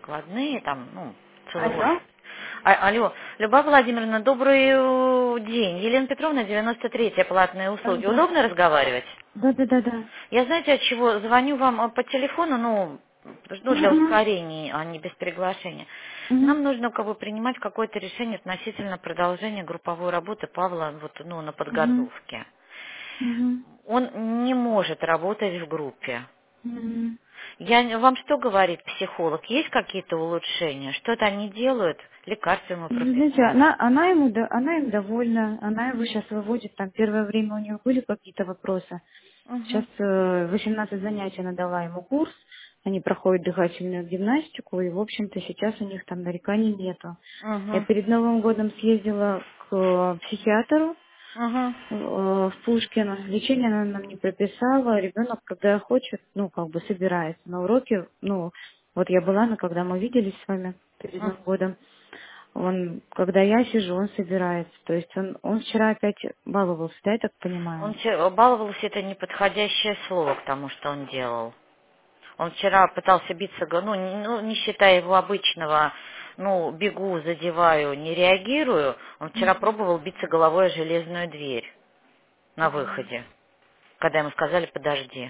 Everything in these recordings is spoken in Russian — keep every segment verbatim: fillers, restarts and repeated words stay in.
складные, там, ну, целый Алло. офис. А- алло, Любовь Владимировна, добрый э, день. Елена Петровна, девяносто третья, платные Да, услуги. да, Удобно разговаривать? да, да, да. Да. Я знаете, от чего звоню вам э, по телефону, ну, ну, для Мгм, ускорения, а не без приглашения. мгм, Нам нужно как бы принимать какое-то решение относительно продолжения групповой работы Павла вот, ну, на мгм, подготовке. мгм, Он не может работать в группе. мгм. Я, не- вам что говорит психолог? Есть какие-то улучшения? Что-то они делают? Лекарства ему Ну, знаете, прописали? она, она ему, да, она им довольна, она его сейчас выводит, там первое время у нее были какие-то вопросы. Сейчас Угу, э, восемнадцать занятий она дала ему курс, они проходят дыхательную гимнастику, и, в общем-то, сейчас у них там нареканий нету. Я угу, перед Новым годом съездила к э, психиатру, угу, э, в Пушкино. Лечение она нам не прописала. Ребенок, когда хочет, ну, как бы собирается на уроки. Ну, вот я была, но когда мы виделись с вами перед угу. Новым годом, он, когда я сижу, он собирается. То есть он, он вчера опять баловался, да, я так Он понимаю? че- баловался, это неподходящее слово к тому, что он делал. Он вчера пытался биться, г- ну, не ну, не считая его обычного, ну, бегу, задеваю, не реагирую, он вчера Мгм. пробовал биться головой о железную дверь на выходе, когда ему сказали «подожди».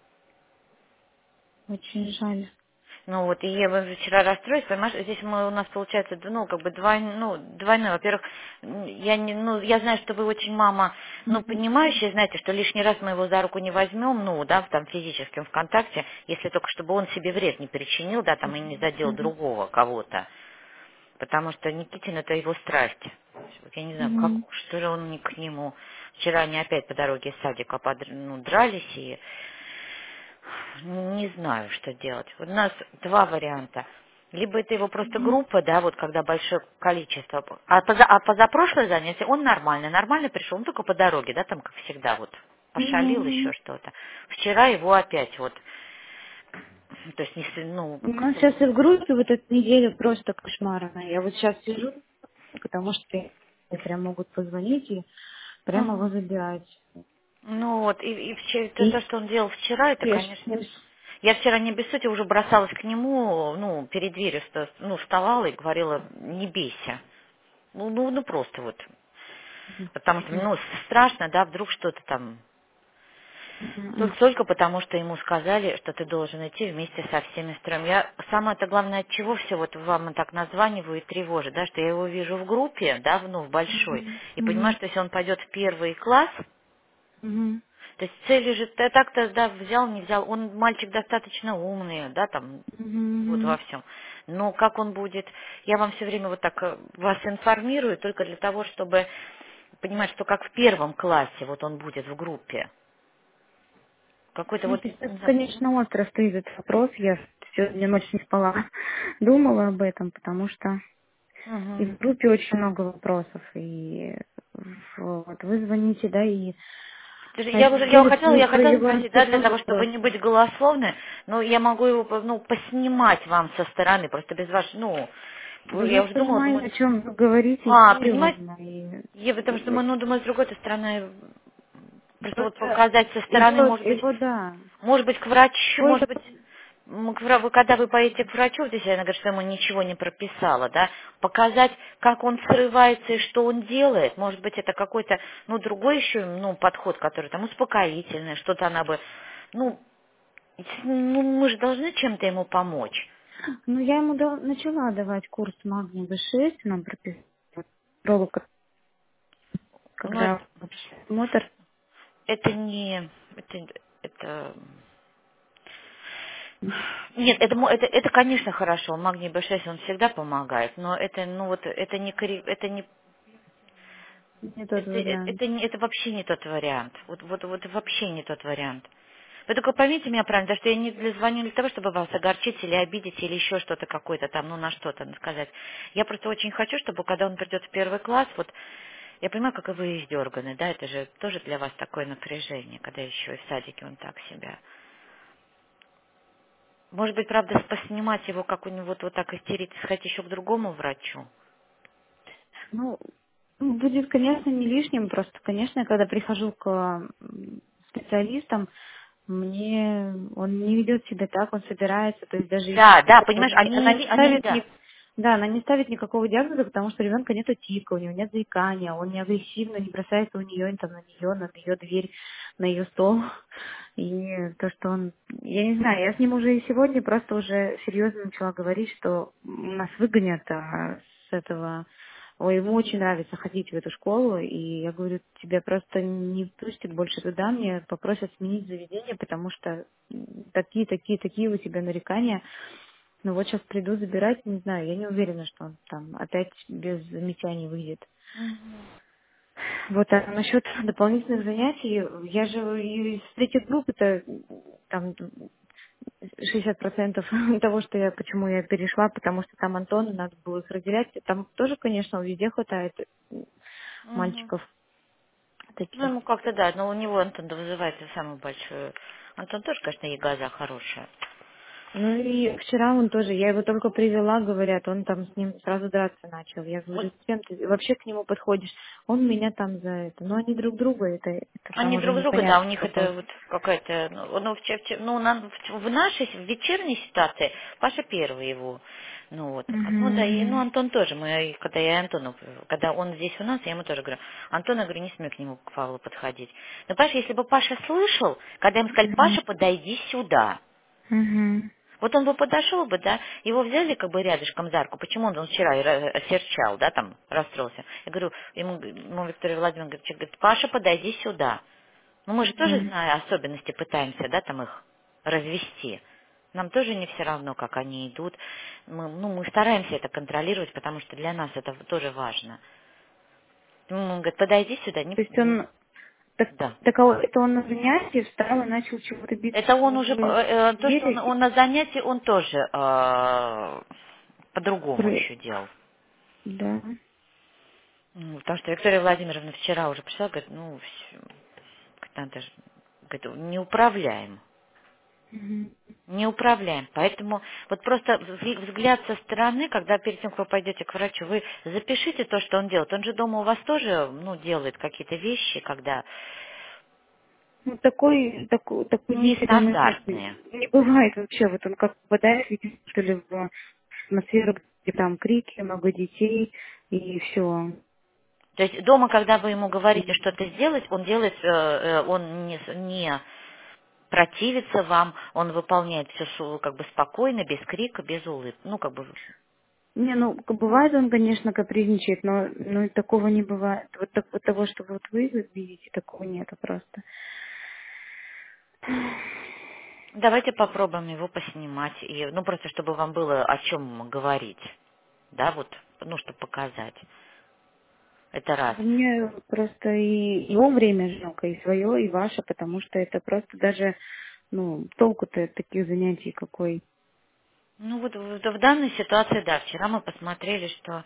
Очень жаль. Ну вот, и я вот вчера расстроилась, понимаешь, здесь мы, у нас получается, ну, как бы двойное, ну, двойное. Во-первых, м, я не, ну, я знаю, что вы очень мама, ну, Мгм. понимающая, знаете, что лишний раз мы его за руку не возьмем, ну, да, там, физически, в контакте, если только чтобы он себе вред не причинил, да, там, и не задел Мгм. другого кого-то. Потому что Никитин это его страсть. Вот я не знаю, как, Мгм. что же он не к нему. Вчера они опять по дороге из садика подр- ну, дрались и не знаю, что делать. Вот у нас два варианта. Либо это его просто Мгм. группа, да, вот когда большое количество. А, поза, а позапрошлое занятие он нормальный, нормально пришел, он только по дороге, да, там как всегда вот пошалил Мгм. еще что-то. Вчера его опять вот, то есть, не, с- ну, У как нас бы, сейчас и в группе вот эта неделя просто кошмарная. Я вот сейчас сижу, потому что мне прям могут позвонить и прямо его мгм. забирать. Ну вот, и, и вчера, то, то, И что он делал вчера, это, я конечно, с ним... я вчера не без сути уже бросалась к нему, ну, перед дверью, ста- ну, вставала и говорила, не бейся. Ну, ну, ну просто вот. Потому что, ну, страшно, да, вдруг что-то там. Только, Мгм. только потому, что ему сказали, что ты должен идти вместе со всеми строем. Я самое-то главное, от чего все вот вам так названиваю и тревожит, да, что я его вижу в группе, да, в- ну, в большой, Мгм. и понимаю, Мгм. что если он пойдет в первый класс, Мгм. то есть цели же т- так-то, да, взял, не взял, он мальчик достаточно умный, да, там, вот во Мгм. всем. Но как он будет, я вам все время вот так э, вас информирую только для того, чтобы понимать, что как в первом классе вот он будет в группе. Какой-то Ну, вот, сейчас, не знаю. конечно, остро стоит этот вопрос. Я сегодня ночь не спала. Думала об этом, потому что и Мгм. в группе очень много вопросов. И вот вы звоните, да, и Ты же- на Я этой уже, я неделе хотела, вы, я вы хотела его спросить, да, для того, расписали чтобы не просто. быть голословной, но я могу его, ну, поснимать вам со стороны, просто без вашей, ну, Да я я уже думала, понимаю, думаю, о чем вы говорите, а, верю понимаете, вам. И я потому что, думаю, ну, думаю, с другой стороны, просто вот просто показать со стороны, его, может быть, его, да. может быть, к врачу, Свой может быть, м, к вра- вы, когда вы поедете к врачу, здесь она говорит, что ему ничего не прописала, да, показать, как он срывается и что он делает, может быть, это какой-то, ну, другой еще, ну, подход, который там успокоительный, что-то она бы, ну, с- ну, мы же должны чем-то ему помочь. Ну, я ему да- начала давать курс магния вэ шесть, нам прописали проволока, Но это, когда вообще смотр. это не, это, это нет, это, мо- это, это, конечно, хорошо. Магний бэ шесть, он всегда помогает, но это, ну вот, это не, корре- это не, Не тот это, это, вариант. это не- это вообще не тот вариант. Вот, вот, вот вообще не тот вариант. Вы только поймите меня правильно, потому что я не для- звоню не для того, чтобы вас огорчить или обидеть, или еще что-то какое-то там, ну, на что-то сказать. Я просто очень хочу, чтобы, когда он придет в первый класс, вот, я понимаю, как и вы издерганы, да, это же тоже для вас такое напряжение, когда еще и в садике он так себя. Может быть, правда, поснимать его, как у него вот, вот так истерить, сходить еще к другому врачу? Ну, будет, конечно, не лишним, просто, конечно, когда прихожу к м, специалистам, мне он не ведет себя так, он собирается, то есть даже если Да, да, он понимаешь, не- они, она они, не они, ставит да. ни, да, она не ставит никакого диагноза, потому что у ребенка нету тика, у него нет заикания, он не агрессивно, не бросается у нее там на нее, на ее дверь, на ее стол. И то, что он, я не знаю, я с ним уже и сегодня просто уже серьезно начала говорить, что нас выгонят а, с этого. Ой, ему очень нравится ходить в эту школу, и я говорю, тебя просто не пустят больше туда, мне попросят сменить заведение, потому что такие, такие, такие у тебя нарекания. Ну вот сейчас приду забирать, не знаю, я не уверена, что он там опять без замечаний выйдет. Вот, а насчет дополнительных занятий, я же и из третьей группы-то там шестьдесят процентов того, что я, почему я перешла, потому что там Антону надо было их разделять. Там тоже, конечно, везде хватает Мгм. мальчиков Ну, таких. ему как-то, да, но у него Антон вызывает самую большую. Антон тоже, конечно, ягоза хорошая. Ну и вчера он тоже, я его только привела, говорят, он там с ним сразу драться начал. Я говорю, с кем ты вообще к нему подходишь? Он меня там за это. Но они друг друга, это, это там Они уже друг друга, да, у непонятно них вопрос. это вот какая-то, ну, ну, в, че- в че- ну, на- в- в нашей, в вечерней ситуации Паша первый его, ну вот, а, ну да, и, ну Угу. Антон тоже, мы, и когда я Антону, когда он здесь у нас, я ему тоже говорю, Антон, я говорю, не смей к нему, к Павлу подходить. Но, Паша, если бы Паша слышал, когда им сказали, Угу. Паша, подойди сюда, Угу. вот он бы подошел бы, да, его взяли как бы рядышком за руку. Почему он, он вчера и ра- осерчал, да, там, расстроился. Я говорю, ему, ему Виктория Владимировна говорит, говорит, Паша, подойди сюда. Ну, мы же тоже, Угу. зная особенности, пытаемся, да, там их развести. Нам тоже не все равно, как они идут. Мы, ну, мы стараемся это контролировать, потому что для нас это тоже важно. Ну, он говорит, подойди сюда. Не, То есть он, так, да. так а это он на занятии встал и начал чего-то биться Это он уже, э, в э, то, что он, двери? он на занятии, он тоже э, по-другому Про- еще делал. Да. Ну, потому что Виктория Владимировна вчера уже пришла, говорит, ну, всё, говорит, надо же, говорит, не управляем. Мгм. Не управляем. Поэтому вот просто вз- взгляд со стороны, когда перед тем, как вы пойдете к врачу, вы запишите то, что он делает. Он же дома у вас тоже, ну, делает какие-то вещи, когда Ну, такой, такой, такой деятельный момент нестандартные. не бывает вообще. Вот он как попадает, видимо, что ли, в атмосферу, где там крики, много детей, и все. То есть дома, когда вы ему говорите что-то сделать, он делает, э, э, он не, с- не противится вам, он выполняет все как бы спокойно, без крика, без улыбки. Ну, как бы, Не, ну, к- бывает он, конечно, капризничает, но, но и такого не бывает. Вот, так, вот того, что вот вы видите, такого нету просто. давайте попробуем его поснимать, и, ну, просто чтобы вам было о чем говорить. Да, вот, ну, чтобы показать. Это раз. Да мне просто и его время жалко, и свое, и ваше, потому что это просто даже, ну, толку-то от таких занятий какой. Ну, вот в, в данной ситуации, да, вчера мы посмотрели, что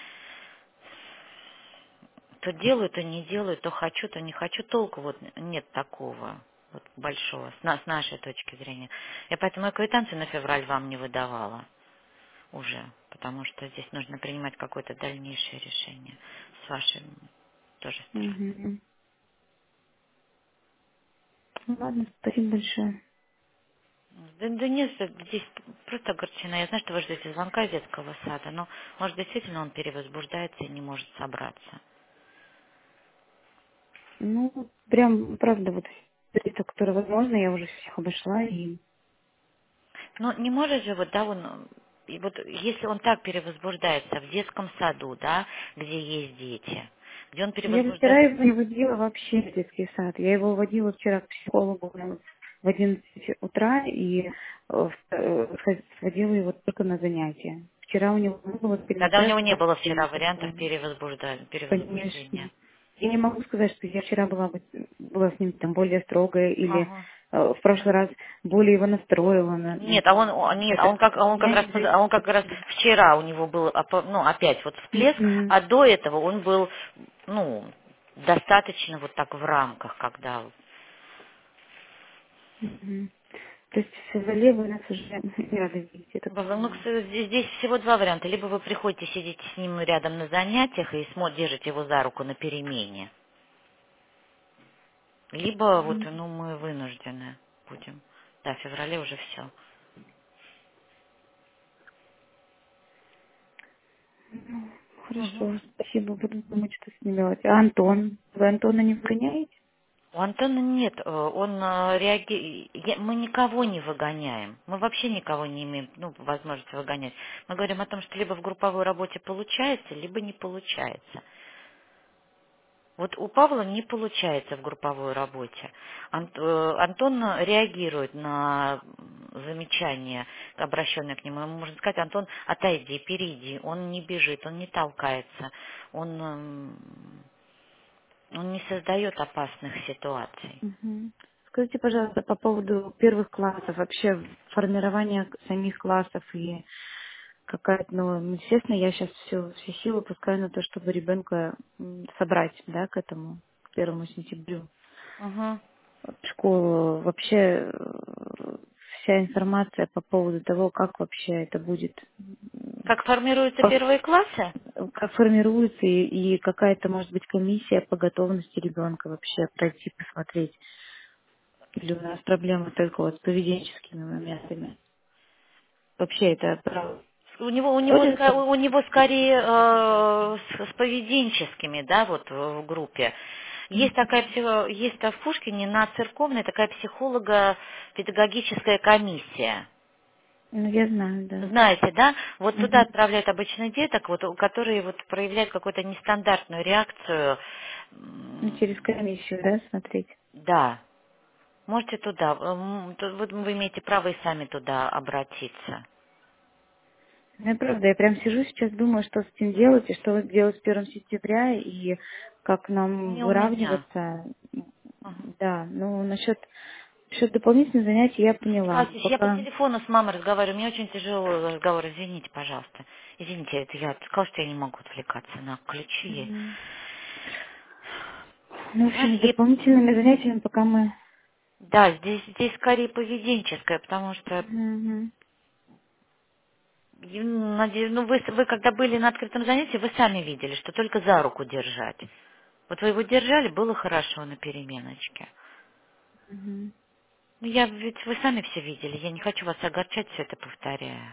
то делаю, то не делаю, то хочу, то не хочу, толку вот нет такого вот большого, с, на- с нашей точки зрения. Я поэтому и квитанцию на февраль вам не выдавала уже, потому что здесь нужно принимать какое-то дальнейшее решение с вашей тоже стороны. Мгм. Ну, ладно, спасибо большое. Да, да нет, здесь просто огорчена. Я знаю, что вы ждете звонка из детского сада, но, может, действительно он перевозбуждается и не может собраться. Ну, прям, правда, вот это, которые возможно, я уже всех обошла, и Ну, не может же, вот, да, он, и вот если он так перевозбуждается в детском саду, да, где есть дети, где он я же вчера перевозбуждается, его не водила вообще в детский сад. Я его водила вчера к психологу ну, в одиннадцать утра и э, в- э, сход- сводила его только на занятия. Вчера у него не было когда у перемотать него не было вчера вариантов такого. перевозбужда- Конечно. перевозбуждения. Я не могу сказать, что я вчера была, бы- была с ним там более строгая или Ага. э, в прошлый раз более его настроила на, на Нет, а он, о, нет, а это он как, а он как меня раз, не под- а он как раз зависит. вчера у него был, опо- ну, опять вот всплеск, Мгм. а до этого он был, ну, достаточно вот так в рамках, когда Мгм. То есть в феврале вы нас уже не рады видеть, я так Ну, понимаю. кстати, здесь здесь всего два варианта. Либо вы приходите, сидите с ним рядом на занятиях и смо- держите его за руку на перемене. Либо вот, Мгм. ну, мы вынуждены. будем. Да, в феврале уже все. Ну, Угу. хорошо, спасибо, буду думать, что с ним делать. А Антон? Вы Антона не выгоняете? У Антона нет, э, он э, реаги- я- мы никого не выгоняем, мы вообще никого не имеем, ну, возможности выгонять. Мы говорим о том, что либо в групповой работе получается, либо не получается. Вот у Павла не получается в групповой работе. Ант- э, Антон реагирует на замечания, обращенные к нему. Ему можно сказать: Антон, отойди, перейди. Он не бежит, он не толкается, он, эм, он не создает опасных ситуаций. Угу. Скажите, пожалуйста, по поводу первых классов, вообще формирования самих классов и какая-то, ну, естественно, я сейчас все, все силы пускаю на то, чтобы ребенка м, собрать, да, к этому, к первому сентябрю. Мгм. В школу вообще э, вся информация по поводу того, как вообще это будет, м, Как формируются пос- первые классы? как формируется и, и какая-то, может быть, комиссия по готовности ребенка вообще пройти, посмотреть. Или у нас проблемы только вот с поведенческими моментами. Вообще это правда. У него, у него, ска- Ходится? у него скорее э, с, с поведенческими, да, вот в, в группе. Есть Мгм. такая психо- есть в Пушкине на церковной такая психолого-педагогическая комиссия. Ну, я знаю, да. Знаете, да? Вот туда Мгм. отправляют обычно деток, вот, у- которые вот проявляют какую-то нестандартную реакцию. Ну, М, через комиссию, да, смотреть. Да, можете туда. М, то- Вот вы имеете право и сами туда обратиться. Ну, и правда, я прям сижу сейчас, думаю, что с этим делать, и что вот делать с первого сентября, и как нам Не у меня. выравниваться. Да, ну, насчет, насчет дополнительных занятий я поняла. Катюш, я по Пока... телефону с мамой разговариваю, мне очень тяжелый разговор, извините, пожалуйста. Извините, это я сказала, что я не могу отвлекаться на ключи. Мгм. Ну, в общем, с Знаете, и- дополнительными занятиями пока мы... да, здесь, здесь скорее поведенческое, потому что, Мгм. я надеюсь, ну, вы, вы когда были на открытом занятии, вы сами видели, что только за руку держать. Вот вы его держали, было хорошо на переменочке. Мгм. Ну, я ведь вы сами все видели, я не хочу вас огорчать, все это повторяя.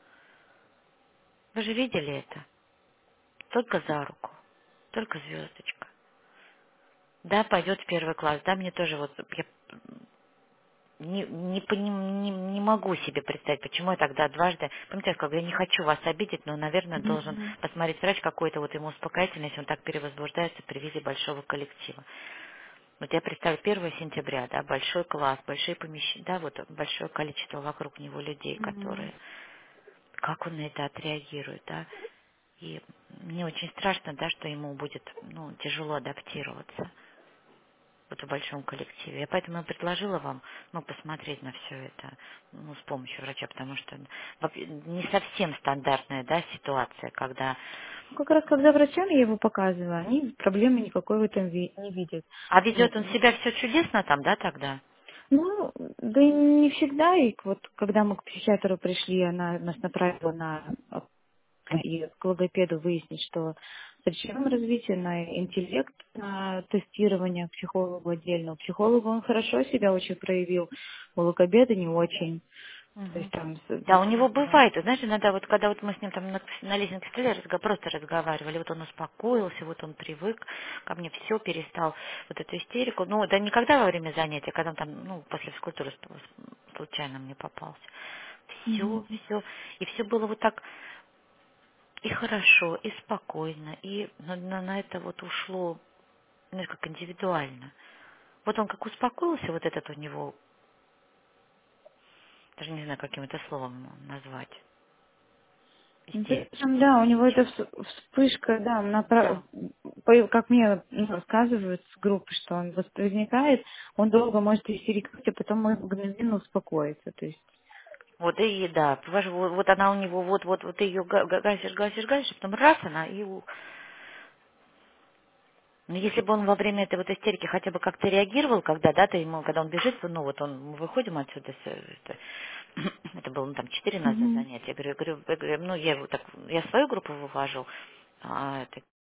Вы же видели это? Только за руку, только звездочка. Да, пойдет в первый класс. Да, мне тоже вот я не, не, поним- не, не могу себе представить, почему я тогда дважды... Помните, я сказала, я не хочу вас обидеть, но, наверное, должен Мгм. посмотреть врач какой-то вот ему успокоительный, если он так перевозбуждается при виде большого коллектива. Вот я представлю, первое сентября, да, большой класс, большие помещения, да, вот большое количество вокруг него людей, Мгм. которые... Как он на это отреагирует, да? И мне очень страшно, да, что ему будет, ну, тяжело адаптироваться вот в большом коллективе. Я поэтому и предложила вам, ну, посмотреть на все это, ну, с помощью врача, потому что вообще не совсем стандартная, да, ситуация, когда... Ну, как раз когда врачам я его показываю, они проблемы никакой в этом ви- не видят. А Ну, ведет он себя все чудесно там, да, тогда? ну, да и не всегда. И вот когда мы к психиатру пришли, она нас направила на и к логопеду выяснить, что с речевым развитием, на интеллект, на тестирование к психологу отдельно. У психолога он хорошо себя очень проявил, у логопеда не очень. То есть Мгм. там с- Да, у него ну, бывает, знаешь, иногда вот когда вот мы с ним там на, на лизинг столе разго- просто разговаривали, вот он успокоился, вот он привык ко мне, все перестал вот эту истерику, ну, да никогда во время занятия, когда он там, ну, после физкультуры с- случайно мне попался, все, мгм. все, и все было вот так и хорошо, и спокойно, и на, на- на это вот ушло, знаешь, как индивидуально. Вот он как успокоился, вот этот у него, даже не знаю, каким это словом назвать, Ну, истерика. причем, да, у него это вс- вспышка, да, Да. напра- по- как мне ну, рассказывают с группы, что он вот возникает, он долго может истерикать, а потом может мгновенно успокоиться. То есть, Вот и да, понимаешь, вот, вот она у него, вот, вот, вот ты ее га- га- гасишь, гасишь, гасишь, потом раз она и... у- Ну, если бы он во время этой вот истерики хотя бы как-то реагировал, когда, да, ты ему, когда он бежит, ну, вот он, мы выходим отсюда, с, это, это было, ну, там, четыре у нас мгм. занятия, я говорю, я говорю, я говорю, ну, я его так, я свою группу вывожу, а это